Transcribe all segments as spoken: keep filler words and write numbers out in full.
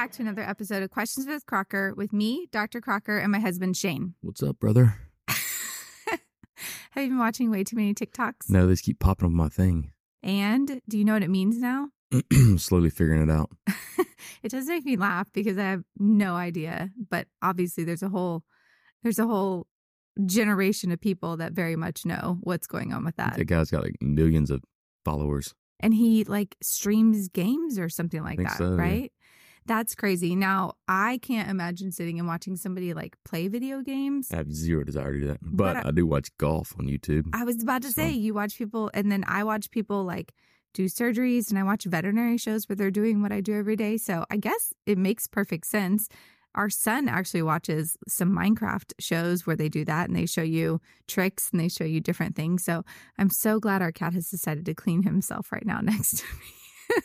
back to another episode of Questions with Crocker with me, Doctor Crocker, and my husband, Shane. What's up, brother? Have you been watching way too many TikToks? No, they just keep popping up on my thing. And do you know what it means now? Slowly figuring it out. It does make me laugh because I have no idea. But obviously there's a whole there's a whole generation of people that very much know what's going on with that. That guy's got like millions of followers. And he like streams games or something like that, so, right? yeah. That's crazy. Now, I can't imagine sitting and watching somebody like play video games. I have zero desire to do that. But, But I- I, do watch golf on YouTube. I was about to It's say, fun. you watch people, and then I watch people like do surgeries, and I watch veterinary shows where they're doing what I do every day. So I guess it makes perfect sense. Our son actually watches some Minecraft shows where they do that, and they show you tricks and they show you different things. So I'm so glad our cat has decided to clean himself right now next to me.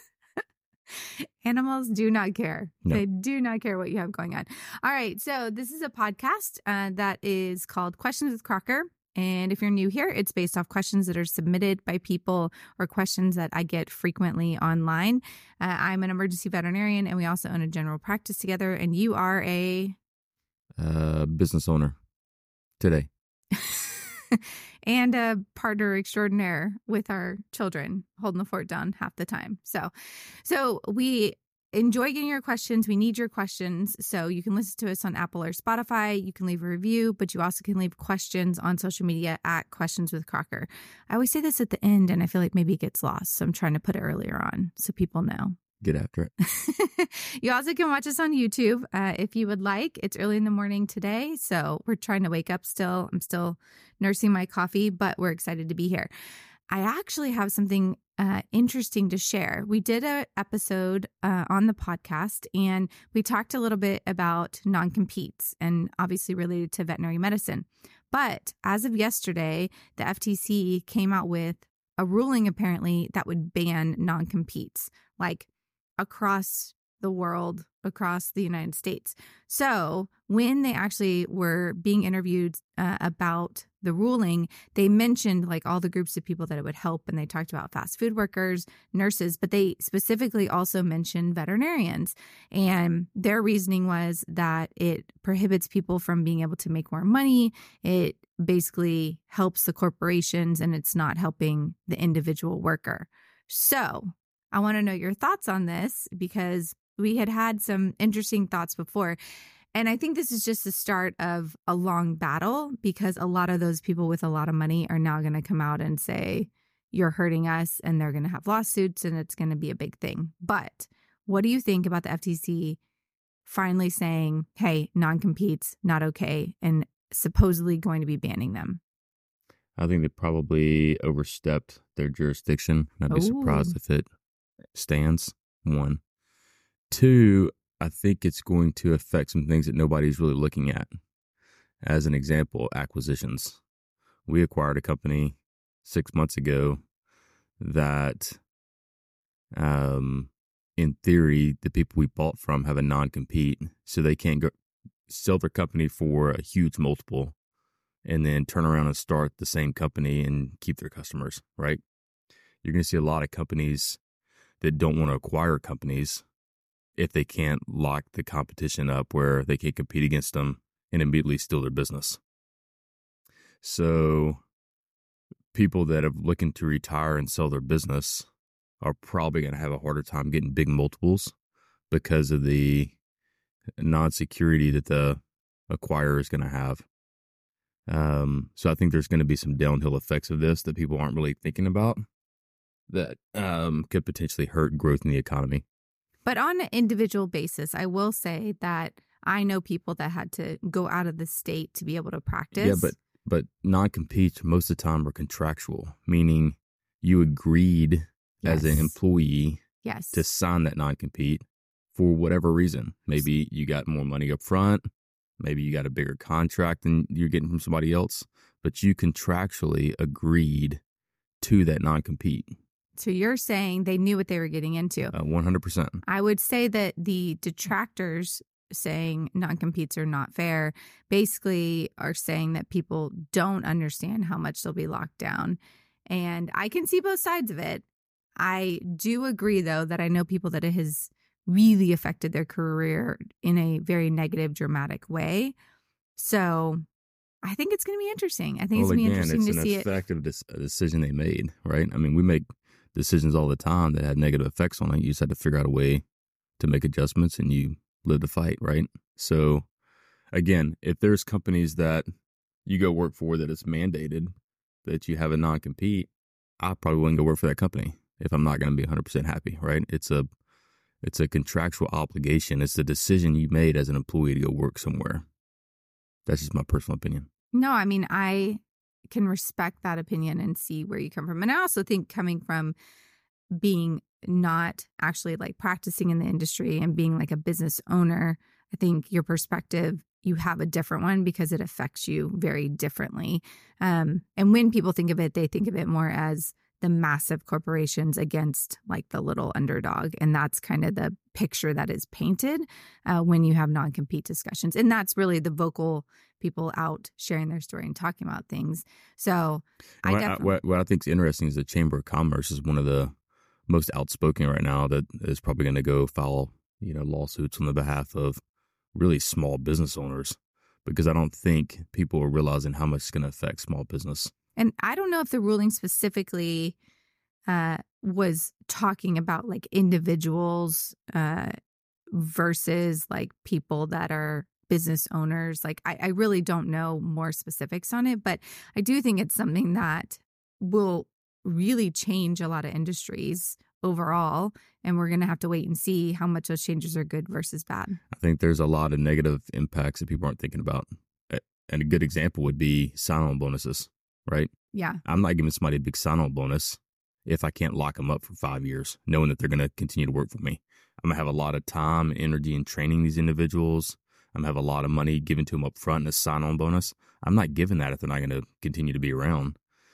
Animals do not care. No. They do not care what you have going on. All right. So this is a podcast uh, that is called Questions with Crocker. And if you're new here, it's based off questions that are submitted by people or questions that I get frequently online. Uh, I'm an emergency veterinarian, and we also own a general practice together. And you are a... Uh, business owner today. and a partner extraordinaire with our children, holding the fort down half the time. So, so we enjoy getting your questions. We need your questions. So you can listen to us on Apple or Spotify. You can leave a review, but you also can leave questions on social media at Questions with Crocker. I always say this at the end, and I feel like maybe it gets lost. So I'm trying to put it earlier on so people know. Get after it. You also can watch us on YouTube uh, if you would like. It's early in the morning today, so we're trying to wake up still. I'm still nursing my coffee, but we're excited to be here. I actually have something uh, interesting to share. We did an episode uh, on the podcast, and we talked a little bit about non-competes and obviously related to veterinary medicine. But as of yesterday, the F T C came out with a ruling apparently that would ban non-competes, like across the world, across the United States. So when they actually were being interviewed uh, about the ruling, they mentioned like all the groups of people that it would help. And they talked about fast food workers, nurses, but they specifically also mentioned veterinarians. And their reasoning was that it prohibits people from being able to make more money. It basically helps the corporations, and it's not helping the individual worker. So I want to know your thoughts on this, because we had had some interesting thoughts before. And I think this is just the start of a long battle, because a lot of those people with a lot of money are now going to come out and say, you're hurting us, and they're going to have lawsuits, and it's going to be a big thing. But what do you think about the F T C finally saying, hey, non-competes, not okay, and supposedly going to be banning them? I think they probably overstepped their jurisdiction. I'd be Ooh. surprised if it stands. One. Two, I think it's going to affect some things that nobody's really looking at. As an example, acquisitions. We acquired a company six months ago that, um, in theory, the people we bought from have a non-compete, so they can't go sell their company for a huge multiple and then turn around and start the same company and keep their customers, right? You're going to see a lot of companies that don't want to acquire companies if they can't lock the competition up where they can't compete against them and immediately steal their business. So people that are looking to retire and sell their business are probably going to have a harder time getting big multiples because of the non-security that the acquirer is going to have. Um, so I think there's going to be some downhill effects of this that people aren't really thinking about that um, could potentially hurt growth in the economy. But on an individual basis, I will say that I know people that had to go out of the state to be able to practice. Yeah, but but non-competes most of the time are contractual, meaning you agreed Yes. as an employee Yes. to sign that non-compete for whatever reason. Maybe you got more money up front. Maybe you got a bigger contract than you're getting from somebody else, but you contractually agreed to that non-compete. So you're saying they knew what they were getting into. Uh, one hundred percent. I would say that the detractors saying non-competes are not fair basically are saying that people don't understand how much they'll be locked down. And I can see both sides of it. I do agree, though, that I know people that it has really affected their career in a very negative, dramatic way. So I think it's going to be interesting. I think Well, it's going to be again, interesting it's to an see it. effective des- decision they made, right? I mean, we make decisions all the time that have negative effects on it. You just have to figure out a way to make adjustments, and you live the fight, right? So, again, if there's companies that you go work for that it's mandated that you have a non-compete, I probably wouldn't go work for that company if I'm not going to be one hundred percent happy, right? It's a it's a contractual obligation. It's the decision you made as an employee to go work somewhere. That's just my personal opinion. No, I mean, I can respect that opinion and see where you come from. And I also think coming from being not actually like practicing in the industry and being like a business owner, I think your perspective, you have a different one because it affects you very differently. Um, and when people think of it, they think of it more as the massive corporations against like the little underdog. And that's kind of the picture that is painted uh, when you have non-compete discussions. And that's really the vocal people out sharing their story and talking about things. So I what, definitely... I, what, what I think is interesting is the Chamber of Commerce is one of the most outspoken right now that is probably going to go file, you know, lawsuits on the behalf of really small business owners, because I don't think people are realizing how much it's going to affect small business. And I don't know if the ruling specifically uh, was talking about like individuals uh, versus like people that are business owners. Like I, I really don't know more specifics on it, but I do think it's something that will really change a lot of industries overall. And we're going to have to wait and see how much those changes are good versus bad. I think there's a lot of negative impacts that people aren't thinking about. And a good example would be sign-on bonuses. Right? Yeah. I'm not giving somebody a big sign-on bonus if I can't lock them up for five years, knowing that they're going to continue to work for me. I'm going to have a lot of time and energy in training these individuals. I'm going to have a lot of money given to them up front in a sign-on bonus. I'm not giving that if they're not going to continue to be around.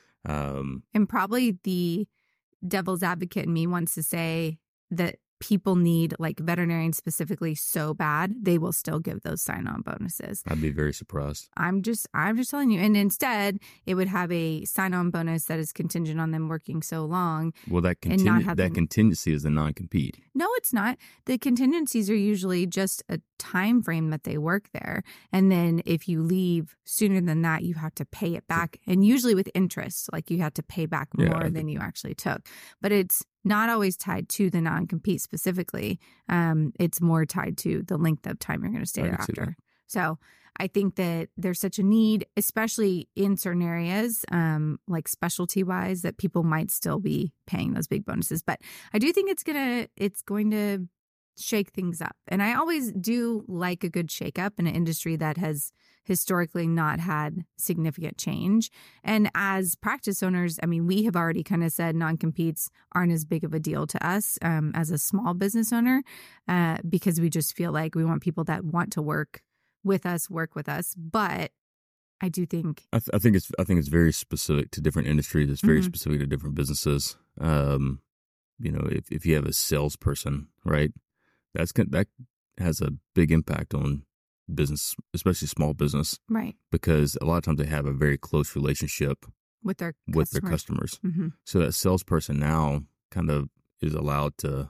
Um, and probably the devil's advocate in me wants to say that people need, like veterinarians specifically, so bad, they will still give those sign-on bonuses. I'd be very surprised. I'm just, I'm just telling you. And instead, it would have a sign-on bonus that is contingent on them working so long. Well, that continu- that contingency is a non-compete. No, it's not. The contingencies are usually just a time frame that they work there. And then if you leave sooner than that, you have to pay it back. And usually with interest, like you have to pay back more Yeah. than you actually took. But it's not always tied to the non-compete specifically. Um, it's more tied to the length of time you're going to stay I there can see that. after. So I think that there's such a need, especially in certain areas, um, like specialty wise, that people might still be paying those big bonuses. But I do think it's gonna it's going to shake things up. And I always do like a good shake up in an industry that has historically not had significant change. And as practice owners, I mean, we have already kind of said non-competes aren't as big of a deal to us um, as a small business owner uh, because we just feel like we want people that want to work with us, work with us. But I do think I, th- I think it's I think it's very specific to different industries. It's very Mhm. specific to different businesses. Um, you know, if if you have a salesperson, right, that's gon- that has a big impact on business, especially small business, right because a lot of times they have a very close relationship with their with their customers. customers. hmm So that salesperson now kind of is allowed to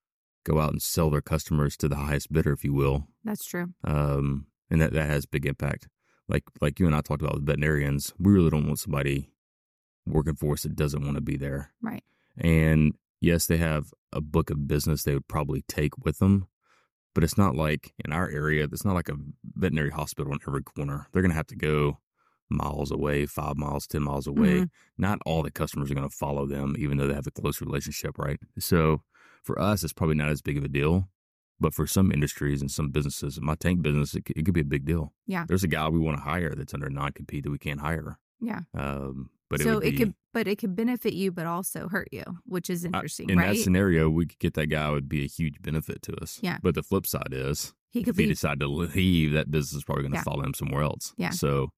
go out and sell their customers to the highest bidder, if you will. That's true. Um, and that, that has big impact. Like like you and I talked about with veterinarians, we really don't want somebody working for us that doesn't want to be there. Right. And yes, they have a book of business they would probably take with them, but it's not like in our area, it's not like a veterinary hospital on every corner. They're going to have to go miles away, five miles, ten miles away. Mhm. Not all the customers are going to follow them, even though they have a close relationship, right? So for us, it's probably not as big of a deal. But for some industries and some businesses, my tank business, it, could- it could be a big deal. Yeah. There's a guy we want to hire that's under non-compete that we can't hire. Yeah. Um, but so it, would it be, could, but it could benefit you, but also hurt you, which is I- interesting, in right? that scenario, we could get that guy, would be a huge benefit to us. Yeah. But the flip side is, he could if he leave. decide to leave, that business is probably going to Yeah. follow him somewhere else. Yeah. So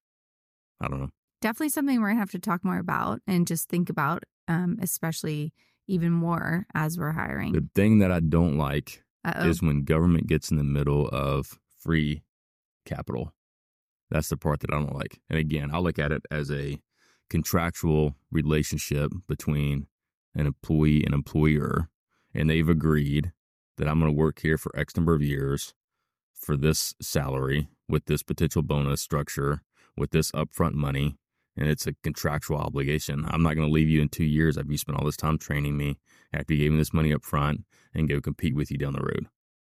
I don't know. Definitely something we're gonna have to talk more about and just think about, um, especially even more as we're hiring. The thing that I don't like Uh-oh. is when government gets in the middle of free capital. That's the part that I don't like. And again, I look at it as a contractual relationship between an employee and employer, and they've agreed that I'm going to work here for X number of years for this salary with this potential bonus structure, with this upfront money, and it's a contractual obligation. I'm not going to leave you in two years after you spent all this time training me, after you gave me this money up front, and go compete with you down the road.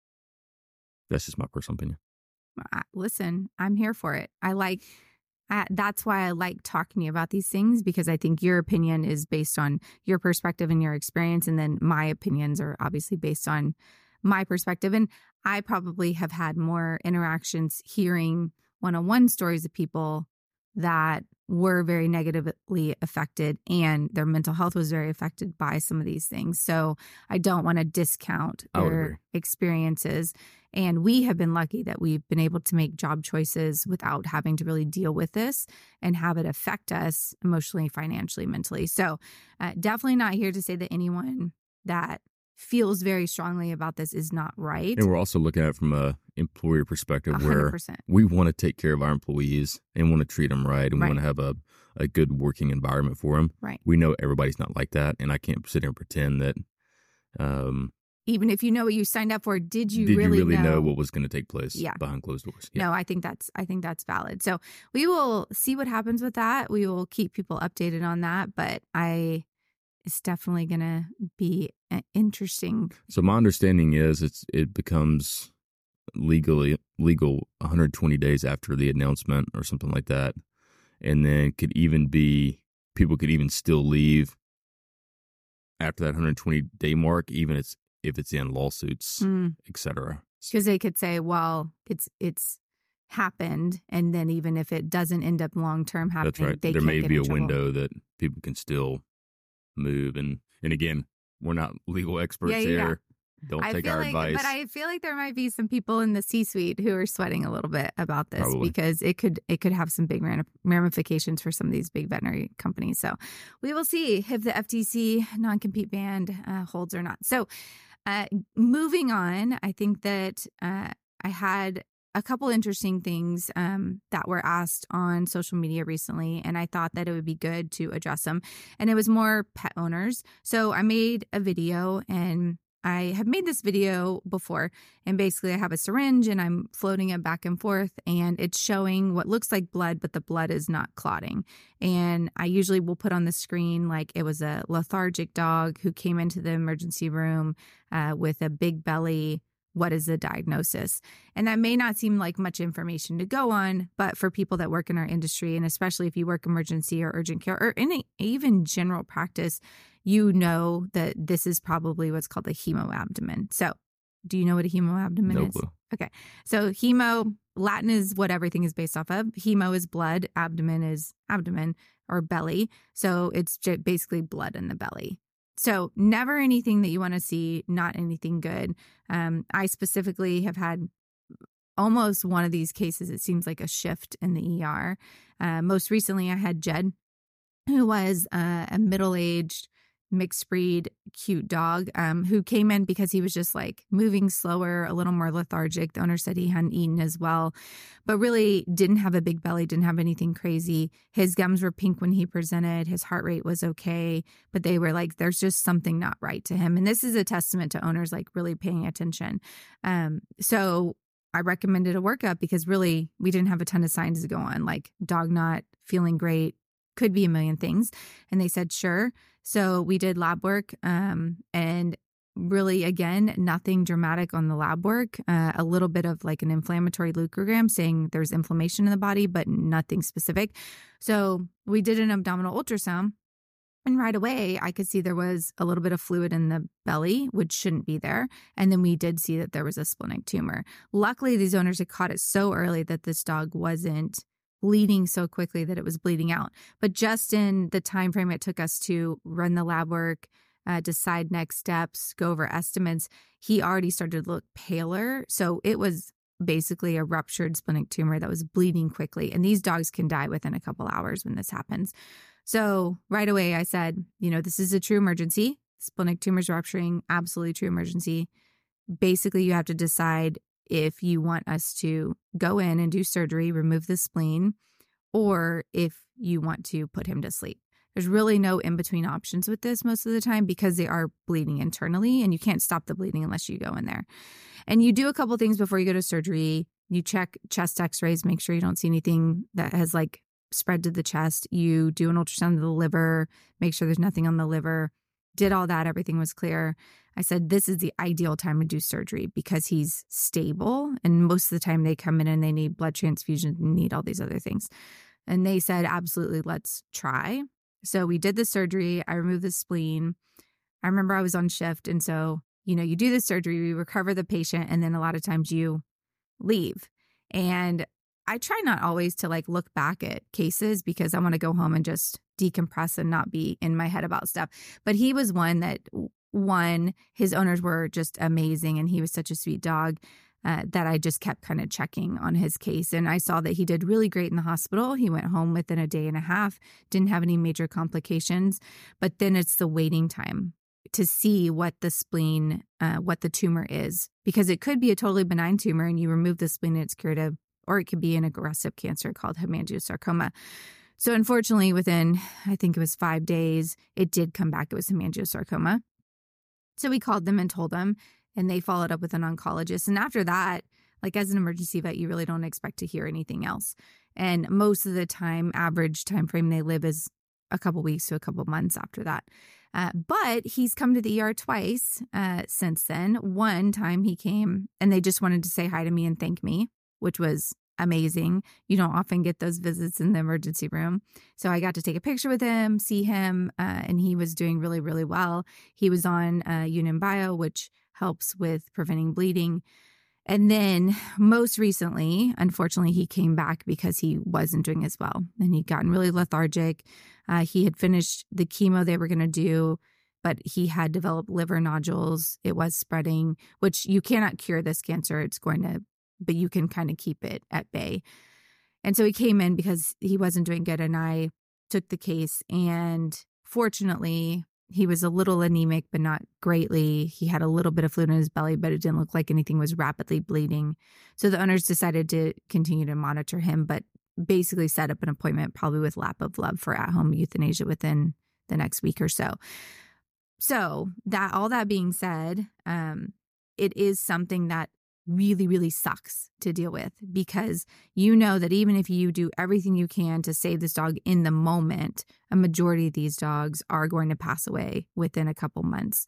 That's just my personal opinion. Listen, I'm here for it. I like, I, that's why I like talking to you about these things, because I think your opinion is based on your perspective and your experience. And then my opinions are obviously based on my perspective. And I probably have had more interactions hearing one-on-one stories of people that were very negatively affected and their mental health was very affected by some of these things. So I don't want to discount their experiences. And we have been lucky that we've been able to make job choices without having to really deal with this and have it affect us emotionally, financially, mentally. So uh, definitely not here to say that anyone that feels very strongly about this is not right. And we're also looking at it from a employer perspective one hundred percent. Where we want to take care of our employees and want to treat them right, and right. we want to have a, a good working environment for them. Right. We know everybody's not like that, and I can't sit here and pretend that um, even if you know what you signed up for, did you did really, you really know? know what was going to take place yeah. behind closed doors? Yeah. No, I think that's I think that's valid. So we will see what happens with that. We will keep people updated on that, but I it's definitely going to be interesting. So my understanding is it's it becomes legally legal one hundred twenty days after the announcement or something like that, and then could even be people could even still leave after that one hundred twenty day mark, even it's if it's in lawsuits, mm. et cetera. Because they could say, well, it's it's happened, and then even if it doesn't end up long term happening, that's right. They there can't may get be in a trouble. window that people can still move, and and again, we're not legal experts yeah, yeah, here. Yeah. Don't I take feel our like, advice. But I feel like there might be some people in the C-suite who are sweating a little bit about this Probably. because it could it could have some big ramifications for some of these big veterinary companies. So we will see if the F T C non-compete ban uh, holds or not. So uh, moving on, I think that uh, I had a couple interesting things um, that were asked on social media recently, and I thought that it would be good to address them. And it was more pet owners. So I made a video, and I have made this video before, and basically I have a syringe and I'm floating it back and forth, and it's showing what looks like blood, but the blood is not clotting. And I usually will put on the screen like it was a lethargic dog who came into the emergency room uh, with a big belly. What is the diagnosis? And that may not seem like much information to go on, but for people that work in our industry, and especially if you work emergency or urgent care or in a, even general practice, you know that this is probably what's called a hemoabdomen. So do you know what a hemoabdomen no is? Clue. Okay. So hemo, Latin is what everything is based off of. Hemo is blood. Abdomen is abdomen or belly. So it's basically blood in the belly. So never anything that you want to see, not anything good. Um, I specifically have had almost one of these cases. It seems like a shift in the E R. Uh, most recently, I had Jed, who was uh, a middle-aged, mixed breed, cute dog um, who came in because he was just like moving slower, a little more lethargic. The owner said he hadn't eaten as well, but really didn't have a big belly, didn't have anything crazy. His gums were pink when he presented. His heart rate was okay, but they were like, there's just something not right to him. And this is a testament to owners like really paying attention. Um, so I recommended a workup because really we didn't have a ton of signs to go on, like dog not feeling great, could be a million things. And they said, sure. So we did lab work um, and really, again, nothing dramatic on the lab work, uh, a little bit of like an inflammatory leukogram saying there's inflammation in the body, but nothing specific. So we did an abdominal ultrasound. And right away, I could see there was a little bit of fluid in the belly, which shouldn't be there. And then we did see that there was a splenic tumor. Luckily, these owners had caught it so early that this dog wasn't bleeding so quickly that it was bleeding out. But just in the time frame it took us to run the lab work, uh, decide next steps, go over estimates, he already started to look paler. So it was basically a ruptured splenic tumor that was bleeding quickly. And these dogs can die within a couple hours when this happens. So right away I said, you know, this is a true emergency. Splenic tumor's rupturing, absolutely true emergency. Basically, you have to decide if you want us to go in and do surgery, remove the spleen, or if you want to put him to sleep. There's really no in-between options with this most of the time because they are bleeding internally, and you can't stop the bleeding unless you go in there. And you do a couple things before you go to surgery. You check chest x-rays, make sure you don't see anything that has like spread to the chest. You do an ultrasound of the liver, make sure there's nothing on the liver. Did all that. Everything was clear. I said, this is the ideal time to do surgery because he's stable. And most of the time they come in and they need blood transfusion and need all these other things. And they said, absolutely, let's try. So we did the surgery. I removed the spleen. I remember I was on shift. And so, you know, you do the surgery, we recover the patient, and then a lot of times you leave. And I try not always to like look back at cases because I want to go home and just decompress and not be in my head about stuff. But he was one that, one, his owners were just amazing and he was such a sweet dog uh, that I just kept kind of checking on his case. And I saw that he did really great in the hospital. He went home within a day and a half, didn't have any major complications. But then it's the waiting time to see what the spleen, uh, what the tumor is, because it could be a totally benign tumor and you remove the spleen and it's curative, or it could be an aggressive cancer called hemangiosarcoma. So unfortunately, within, I think it was five days, it did come back. It was hemangiosarcoma. So we called them and told them, and they followed up with an oncologist. And after that, like as an emergency vet, you really don't expect to hear anything else. And most of the time, average time frame they live is a couple weeks to a couple months after that. Uh, but he's come to the E R twice uh, since then. One time he came and they just wanted to say hi to me and thank me, which was amazing. You don't often get those visits in the emergency room. So I got to take a picture with him, see him, uh, and he was doing really, really well. He was on uh, Union Bio, which helps with preventing bleeding. And then most recently, unfortunately, he came back because he wasn't doing as well. And he'd gotten really lethargic. Uh, he had finished the chemo they were going to do, but he had developed liver nodules. It was spreading, which you cannot cure this cancer. It's going to, but you can kind of keep it at bay. And so he came in because he wasn't doing good. And I took the case. And fortunately, he was a little anemic, but not greatly. He had a little bit of fluid in his belly, but it didn't look like anything was rapidly bleeding. So the owners decided to continue to monitor him, but basically set up an appointment probably with Lap of Love for at-home euthanasia within the next week or so. So that all that being said, um, it is something that really, really sucks to deal with because you know that even if you do everything you can to save this dog in the moment, a majority of these dogs are going to pass away within a couple months.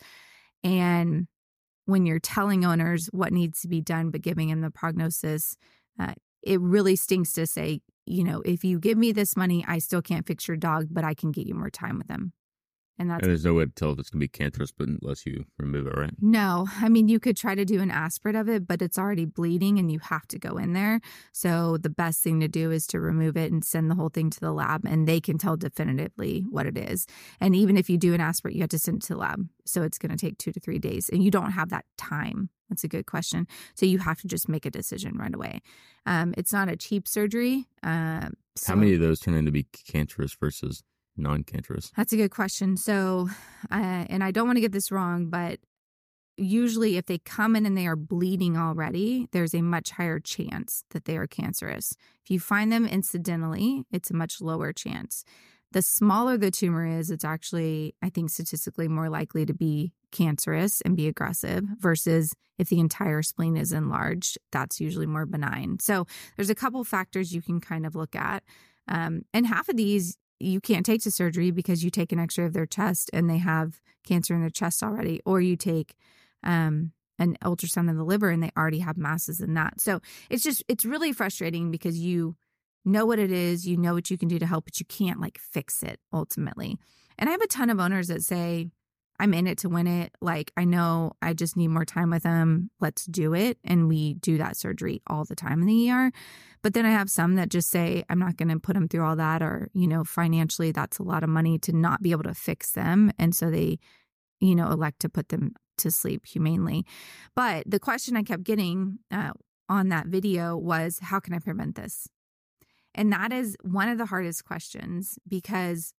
And when you're telling owners what needs to be done, but giving them the prognosis, uh, it really stinks to say, you know, if you give me this money, I still can't fix your dog, but I can get you more time with him. And that's and there's no way to tell if it's going to be cancerous, but unless you remove it, right? No. I mean, you could try to do an aspirate of it, but it's already bleeding and you have to go in there. So the best thing to do is to remove it and send the whole thing to the lab, and they can tell definitively what it is. And even if you do an aspirate, you have to send it to the lab. So it's going to take two to three days, and you don't have that time. That's a good question. So you have to just make a decision right away. Um, it's not a cheap surgery. Uh, so How many of those turn into be cancerous versus non-cancerous? That's a good question. So, uh, and I don't want to get this wrong, but usually if they come in and they are bleeding already, there's a much higher chance that they are cancerous. If you find them incidentally, it's a much lower chance. The smaller the tumor is, it's actually, I think, statistically more likely to be cancerous and be aggressive versus if the entire spleen is enlarged, that's usually more benign. So there's a couple factors you can kind of look at. Um, and half of these you can't take to surgery because you take an x-ray of their chest and they have cancer in their chest already, or you take um, an ultrasound of the liver and they already have masses in that. So it's just, it's really frustrating because you know what it is, you know what you can do to help, but you can't like fix it ultimately. And I have a ton of owners that say, I'm in it to win it. Like, I know I just need more time with them. Let's do it. And we do that surgery all the time in the E R. But then I have some that just say, I'm not going to put them through all that, or, you know, financially, that's a lot of money to not be able to fix them. And so they, you know, elect to put them to sleep humanely. But the question I kept getting uh, on that video was, how can I prevent this? And that is one of the hardest questions, because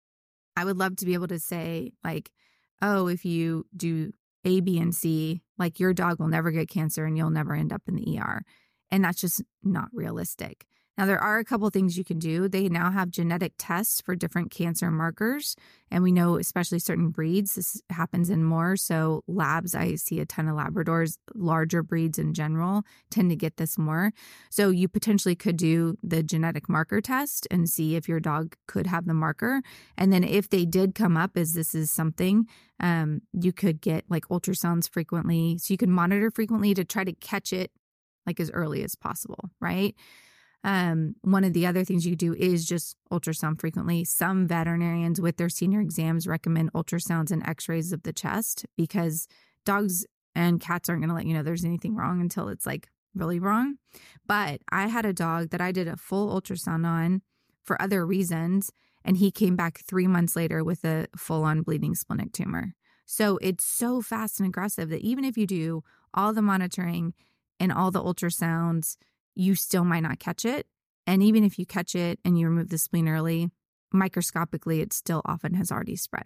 I would love to be able to say, like, oh, if you do A, B, and C, like your dog will never get cancer and you'll never end up in the E R. And that's just not realistic. Now, there are a couple things you can do. They now have genetic tests for different cancer markers. And we know, especially certain breeds, this happens in more. So labs, I see a ton of Labradors, larger breeds in general tend to get this more. So you potentially could do the genetic marker test and see if your dog could have the marker. And then if they did come up as this is something, um, you could get like ultrasounds frequently. So you can monitor frequently to try to catch it like as early as possible, right? Um, one of the other things you do is just ultrasound frequently. Some veterinarians with their senior exams recommend ultrasounds and x-rays of the chest because dogs and cats aren't going to let you know there's anything wrong until it's like really wrong. But I had a dog that I did a full ultrasound on for other reasons, and he came back three months later with a full-on bleeding splenic tumor. So it's so fast and aggressive that even if you do all the monitoring and all the ultrasounds, you still might not catch it. And even if you catch it and you remove the spleen early, microscopically, it still often has already spread.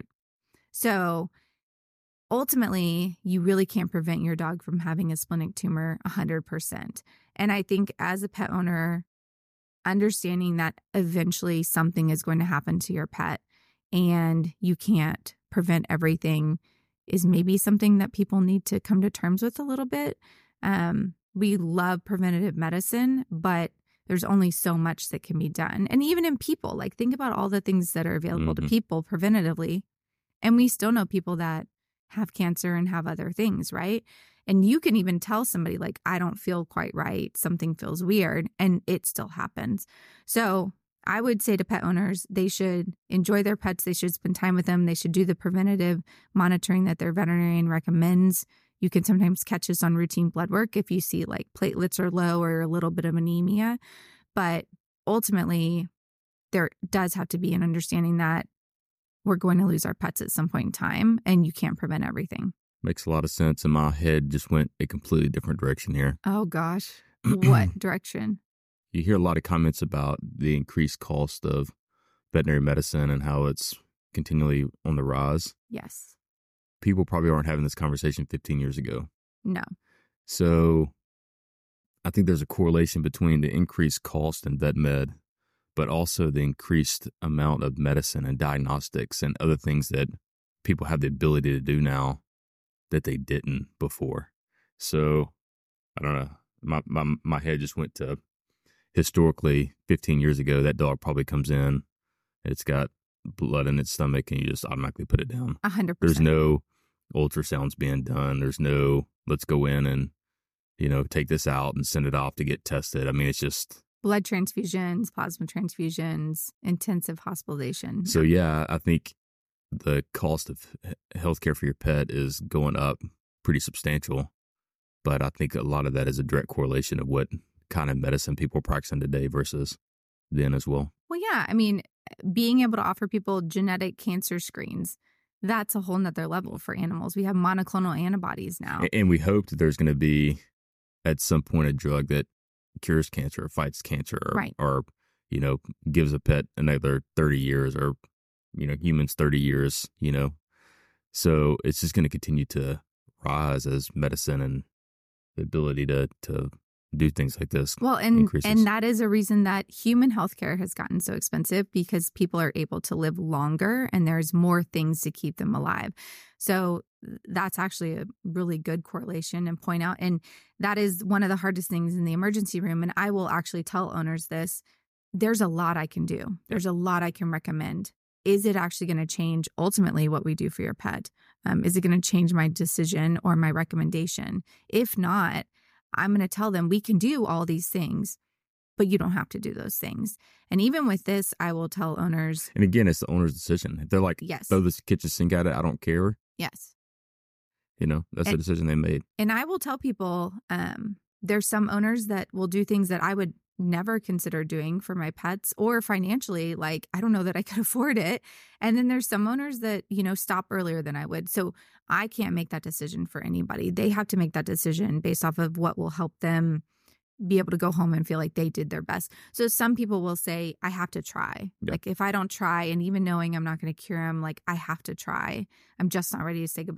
So ultimately, you really can't prevent your dog from having a splenic tumor one hundred percent. And I think as a pet owner, understanding that eventually something is going to happen to your pet and you can't prevent everything is maybe something that people need to come to terms with a little bit. Um, We love preventative medicine, but there's only so much that can be done. And even in people, like think about all the things that are available mm-hmm. to people preventatively. And we still know people that have cancer and have other things, right? And you can even tell somebody like, I don't feel quite right. Something feels weird, and it still happens. So I would say to pet owners, they should enjoy their pets. They should spend time with them. They should do the preventative monitoring that their veterinarian recommends. You can sometimes catch this on routine blood work if you see like platelets are low or a little bit of anemia. But ultimately, there does have to be an understanding that we're going to lose our pets at some point in time, and you can't prevent everything. Makes a lot of sense. And my head just went a completely different direction here. Oh, gosh. What direction? You hear a lot of comments about the increased cost of veterinary medicine and how it's continually on the rise. Yes. People probably aren't having this conversation fifteen years ago. No. So I think there's a correlation between the increased cost in vet med, but also the increased amount of medicine and diagnostics and other things that people have the ability to do now that they didn't before. So I don't know. My, my, my head just went to historically fifteen years ago, that dog probably comes in, it's got blood in its stomach, and you just automatically put it down. A hundred percent. There's no ultrasounds being done. There's no, let's go in and, you know, take this out and send it off to get tested. I mean, it's just blood transfusions, plasma transfusions, intensive hospitalization. So yeah, I think the cost of healthcare for your pet is going up pretty substantial. But I think a lot of that is a direct correlation of what kind of medicine people are practicing today versus then as well. Well, yeah. I mean, being able to offer people genetic cancer screens, that's a whole nother level for animals. We have monoclonal antibodies now. And we hope that there's going to be, at some point, a drug that cures cancer or fights cancer or, right. or, you know, gives a pet another thirty years or, you know, humans thirty years, you know. So it's just going to continue to rise as medicine and the ability to, to do things like this. Well, and increases. And that is a reason that human healthcare has gotten so expensive, because people are able to live longer and there's more things to keep them alive. So that's actually a really good correlation and point out. And that is one of the hardest things in the emergency room. And I will actually tell owners this. There's a lot I can do. There's a lot I can recommend. Is it actually going to change ultimately what we do for your pet? Um, is it going to change my decision or my recommendation? If not, I'm going to tell them we can do all these things, but you don't have to do those things. And even with this, I will tell owners. And again, it's the owner's decision. If they're like, yes, throw this kitchen sink at it, I don't care. Yes. You know, that's and, the decision they made. And I will tell people um, there's some owners that will do things that I would never consider doing for my pets or financially. Like, I don't know that I could afford it. And then there's some owners that, you know, stop earlier than I would. So I can't make that decision for anybody. They have to make that decision based off of what will help them be able to go home and feel like they did their best. So some people will say, I have to try. Yeah. Like if I don't try, and even knowing I'm not going to cure them, like I have to try. I'm just not ready to say goodbye.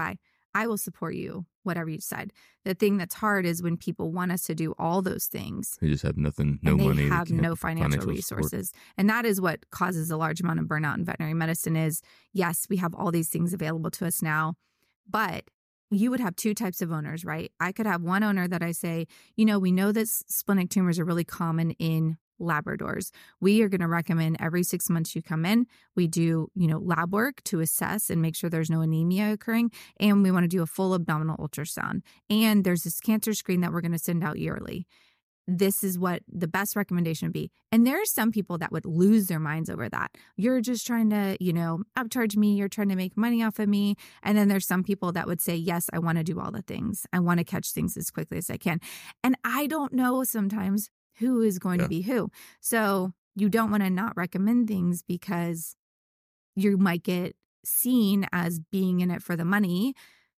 I will support you, whatever you decide. The thing that's hard is when people want us to do all those things. They just have nothing, no and they money. have they no financial, financial resources. support. And that is what causes a large amount of burnout in veterinary medicine is, yes, we have all these things available to us now, but you would have two types of owners, right? I could have one owner that I say, you know, we know that splenic tumors are really common in Labradors. We are going to recommend every six months you come in, we do, you know, lab work to assess and make sure there's no anemia occurring. And we want to do a full abdominal ultrasound. And there's this cancer screen that we're going to send out yearly. This is what the best recommendation would be. And there are some people that would lose their minds over that. You're just trying to, you know, upcharge me. You're trying to make money off of me. And then there's some people that would say, yes, I want to do all the things. I want to catch things as quickly as I can. And I don't know sometimes who is going Yeah. to be who. So you don't want to not recommend things because you might get seen as being in it for the money,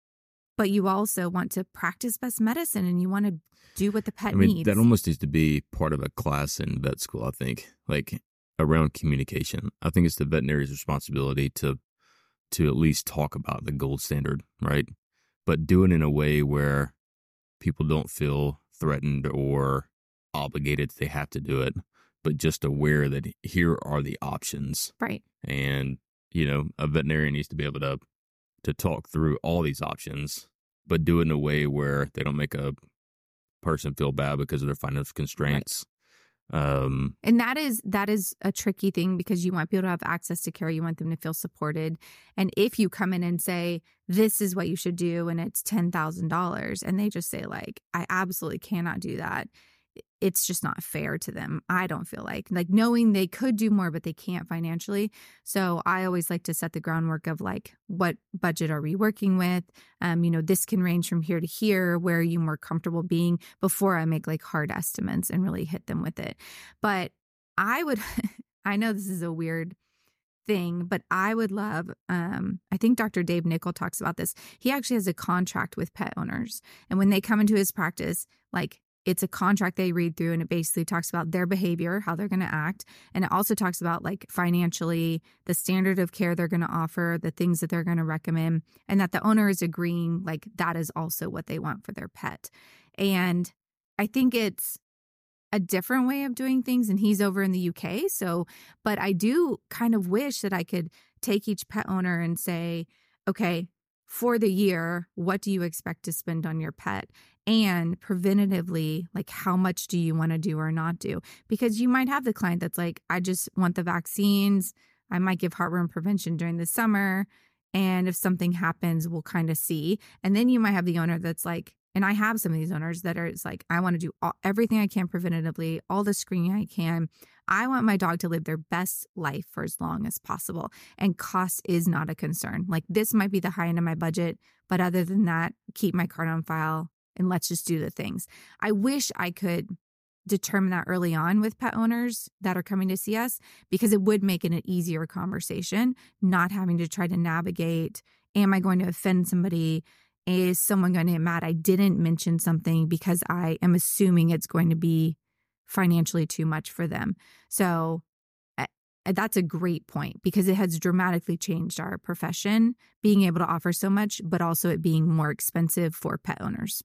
but you also want to practice best medicine and you want to do what the pet I mean, needs. that almost needs to be part of a class in vet school, I think, like around communication. I think it's the veterinary's responsibility to to at least talk about the gold standard, right? But do it in a way where people don't feel threatened or obligated they have to do it, but just aware that here are the options. Right. And, you know, a veterinarian needs to be able to to talk through all these options, but do it in a way where they don't make a person feel bad because of their financial constraints. Right. Um, and that is that is a tricky thing because you want people to have access to care. You want them to feel supported. And if you come in and say, this is what you should do, and it's ten thousand dollars, and they just say, like, I absolutely cannot do that, it's just not fair to them. I don't feel like, like knowing they could do more, but they can't financially. So I always like to set the groundwork of like, what budget are we working with? Um, you know, this can range from here to here. Where are you more comfortable being before I make like hard estimates and really hit them with it? But I would, I know this is a weird thing, but I would love, um, I think Doctor Dave Nickel talks about this. He actually has a contract with pet owners. And when they come into his practice, like, it's a contract they read through, and it basically talks about their behavior, how they're going to act. And it also talks about like financially, the standard of care they're going to offer, the things that they're going to recommend, and that the owner is agreeing like that is also what they want for their pet. And I think it's a different way of doing things. And he's over in the U K. So, but I do kind of wish that I could take each pet owner and say, okay, for the year, what do you expect to spend on your pet? And preventatively, like, how much do you want to do or not do? Because you might have the client that's like, I just want the vaccines. I might give heartworm prevention during the summer. And if something happens, we'll kind of see. And then you might have the owner that's like, and I have some of these owners that are it's like, I want to do all, everything I can preventatively, all the screening I can. I want my dog to live their best life for as long as possible. And cost is not a concern. Like, this might be the high end of my budget, but other than that, keep my card on file and let's just do the things. I wish I could determine that early on with pet owners that are coming to see us, because it would make it an easier conversation, not having to try to navigate, am I going to offend somebody? Is someone going to get mad I didn't mention something because I am assuming it's going to be financially too much for them? So uh, that's a great point, because it has dramatically changed our profession, being able to offer so much, but also it being more expensive for pet owners.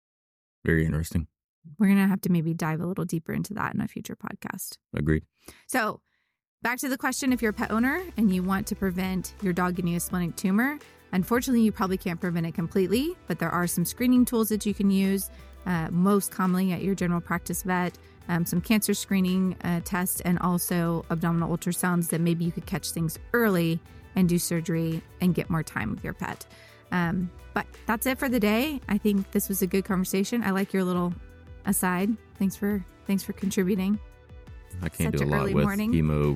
Very interesting. We're going to have to maybe dive a little deeper into that in a future podcast. Agreed. So back to the question, if you're a pet owner and you want to prevent your dog getting a splenic tumor, unfortunately, you probably can't prevent it completely, but there are some screening tools that you can use, uh, most commonly at your general practice vet, um, some cancer screening uh, tests, and also abdominal ultrasounds that maybe you could catch things early and do surgery and get more time with your pet. Um, but that's it for the day. I think this was a good conversation. I like your little aside. Thanks for thanks for contributing. I can't Such do a a lot early with morning. hemo,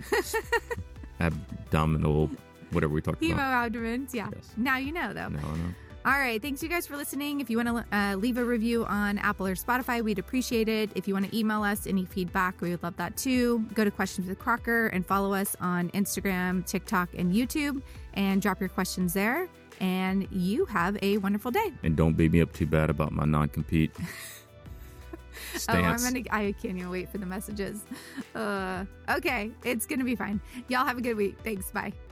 abdominal, whatever we talked Hemo about. abdomens, yeah. Yes. Now you know, though. No, no. All right. Thanks, you guys, for listening. If you want to uh, leave a review on Apple or Spotify, we'd appreciate it. If you want to email us any feedback, we would love that too. Go to Questions with Crocker and follow us on Instagram, TikTok, and YouTube, and drop your questions there. And you have a wonderful day. And don't beat me up too bad about my non-compete stance. Oh, I'm gonna. I can't even wait for the messages. Uh, okay, it's gonna be fine. Y'all have a good week. Thanks. Bye.